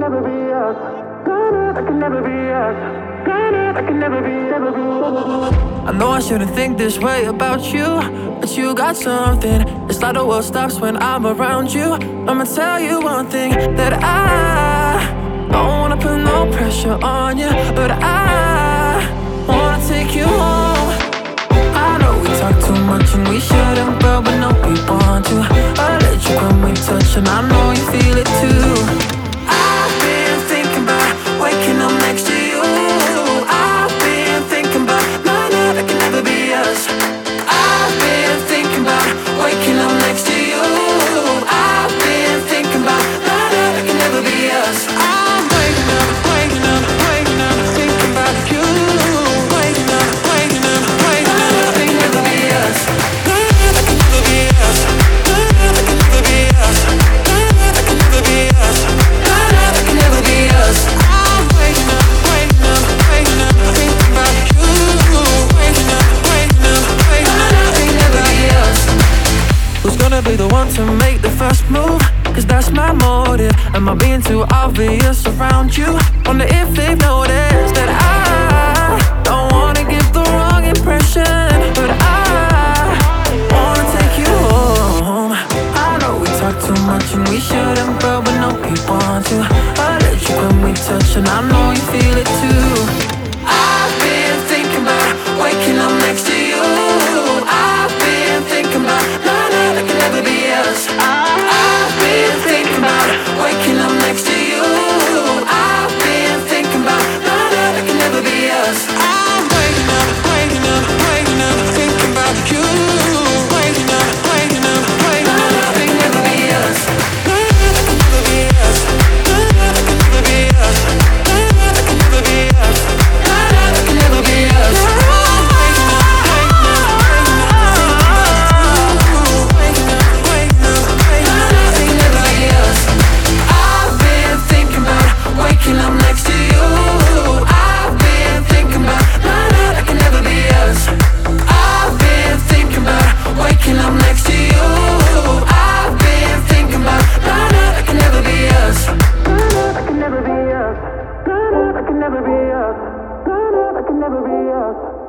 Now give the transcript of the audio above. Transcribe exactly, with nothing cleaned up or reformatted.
never be us. I can never be us. I can never be, never be, never be. I know I shouldn't think this way about you, but you got something. It's like the world stops when I'm around you. I'ma tell you one thing, that I don't wanna put no pressure on you, but I wanna take you home. I know we talk too much and we shouldn't, but we know we want to. I let you when we touch and I know you feel it too. I've been thinking about waking up next to you. I've been thinking about night night, that can never be us. I've been thinking about waking up next to you. I've been thinking about night night, that can never be us. I'm waking up, waking up, waking up, thinking about you. Waking up, waking up, waking up, that can never be us. That can never be us. That can never be us. That can never be us. That can never be us. I'm waking up, waking up, waking up, thinking about you. Waking up, waking up, waking up, that can never be us. Who's gonna be the one to make the first move? Cause that's my motive. Am I being too obvious around you? Wonder if they've noticed that I don't wanna give the wrong impression, but I wanna take you home. I know we talk too much and we shouldn't, but we know we want to. I let you when we touch and I know you feel it too. I've been thinking about waking up next to you. I've been thinking about night night, that can never be us. I've been thinking about waking up next to you. I've been thinking about night night, that can never be us. I'm waking up, waking up, waking up, thinking about you. Waking up, waking up, waking up, that can never be us. That can never be us. That can never be us. That can never be us. That can never be us. I'm waking up, waking up, waking up, waking up, waking up, that can never be us. I've been thinking about waking up next to you. I've been thinking about night night, that can never be us. I've been thinking about waking up next to you. I've been thinking about night night, that can never be us. That can never be us. That can never be us. That can never be us.